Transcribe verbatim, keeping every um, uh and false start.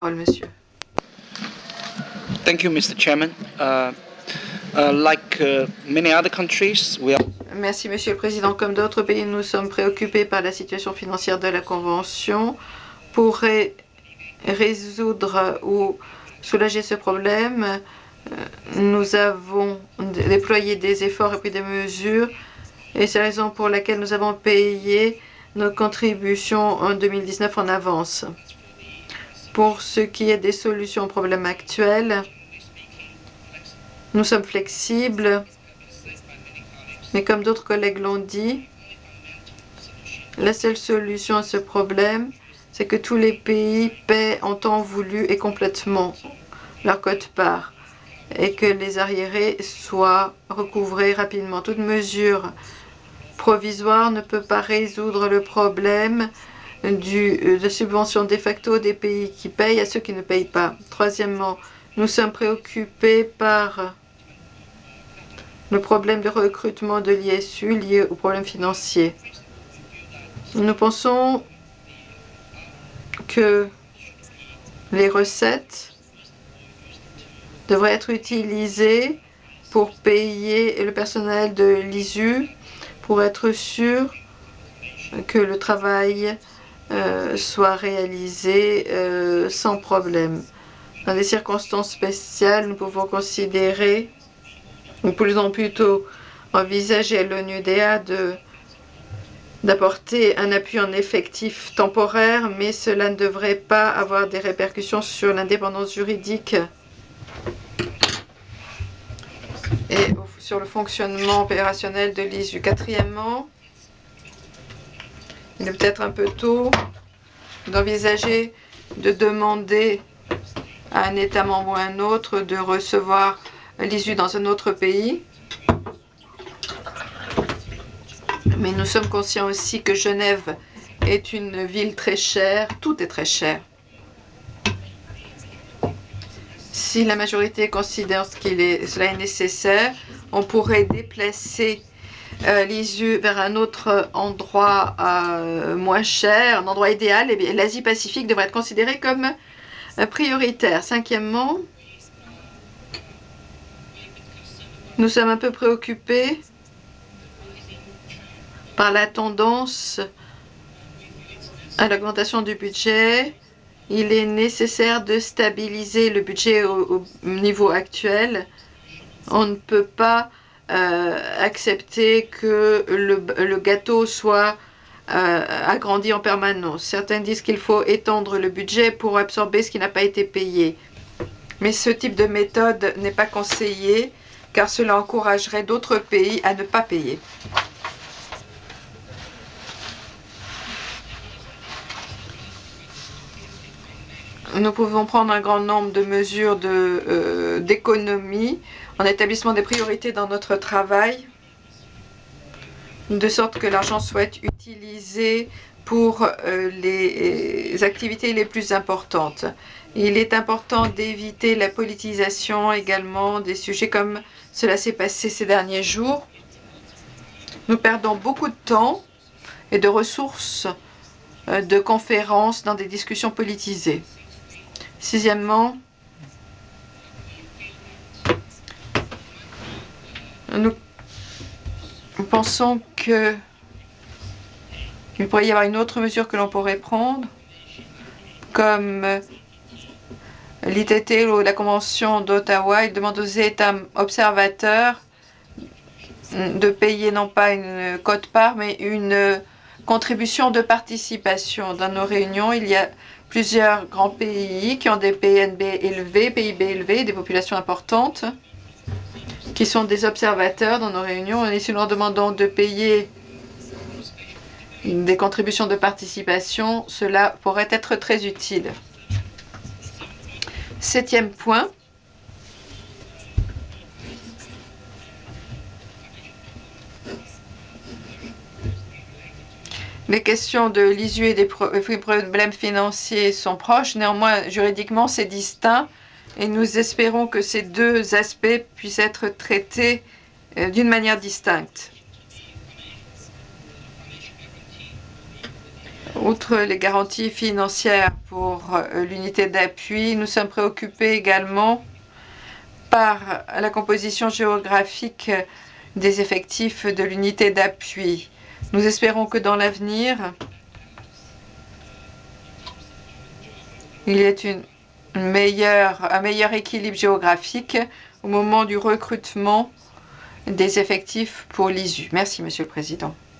Monsieur. Thank you, Mister Chairman. Uh, uh, like uh, many other countries, we are... Merci, Monsieur le Président. Comme d'autres pays, nous sommes préoccupés par la situation financière de la Convention. Pour ré résoudre ou soulager ce problème, nous avons déployé des efforts et pris des mesures, et c'est la raison pour laquelle nous avons payé nos contributions en deux mille dix-neuf en avance. Pour ce qui est des solutions aux problèmes actuels, nous sommes flexibles, mais comme d'autres collègues l'ont dit, la seule solution à ce problème, c'est que tous les pays paient en temps voulu et complètement leur quote-part et que les arriérés soient recouvrés rapidement. Toute mesure provisoire ne peut pas résoudre le problème du, de subvention de facto des pays qui payent à ceux qui ne payent pas. Troisièmement, nous sommes préoccupés par le problème de recrutement de l'I S U lié aux problèmes financiers. Nous pensons que les recettes devraient être utilisées pour payer le personnel de l'I S U pour être sûr que le travail euh, soit réalisé euh, sans problème. Dans des circonstances spéciales, nous pouvons considérer, ou pouvons plutôt envisager à l'ONU D A de d'apporter un appui en effectif temporaire, mais cela ne devrait pas avoir des répercussions sur l'indépendance juridique et sur le fonctionnement opérationnel de l'I S U. Quatrièmement, il est peut-être un peu tôt d'envisager de demander à un État membre ou à un autre de recevoir l'I S U dans un autre pays. Mais nous sommes conscients aussi que Genève est une ville très chère, tout est très cher. Si la majorité considère que cela est nécessaire, on pourrait déplacer euh, l'I S U vers un autre endroit euh, moins cher, un endroit idéal. Et l'Asie-Pacifique devrait être considérée comme euh, prioritaire. Cinquièmement, nous sommes un peu préoccupés par la tendance à l'augmentation du budget. Il est nécessaire de stabiliser le budget au, au niveau actuel. On ne peut pas euh, accepter que le, le gâteau soit euh, agrandi en permanence. Certains disent qu'il faut étendre le budget pour absorber ce qui n'a pas été payé. Mais ce type de méthode n'est pas conseillé car cela encouragerait d'autres pays à ne pas payer. Nous pouvons prendre un grand nombre de mesures d'économie de, euh, en établissement des priorités dans notre travail, de sorte que l'argent soit utilisé pour euh, les activités les plus importantes. Il est important d'éviter la politisation également des sujets comme cela s'est passé ces derniers jours. Nous perdons beaucoup de temps et de ressources euh, de conférences dans des discussions politisées. Sixièmement, nous pensons que il pourrait y avoir une autre mesure que l'on pourrait prendre, comme l'I T T ou la Convention d'Ottawa. Il demande aux États observateurs de payer non pas une quote-part, mais une contribution de participation. Dans nos réunions, il y a plusieurs grands pays qui ont des P N B élevés, P I B élevés, des populations importantes, qui sont des observateurs dans nos réunions. Et si nous leur demandons de payer des contributions de participation, cela pourrait être très utile. Septième point. Les questions de l'I S U et des problèmes financiers sont proches, néanmoins juridiquement c'est distinct et nous espérons que ces deux aspects puissent être traités d'une manière distincte. Outre les garanties financières pour l'unité d'appui, nous sommes préoccupés également par la composition géographique des effectifs de l'unité d'appui. Nous espérons que dans l'avenir, il y ait une meilleure, un meilleur équilibre géographique au moment du recrutement des effectifs pour l'I S U. Merci, Monsieur le Président.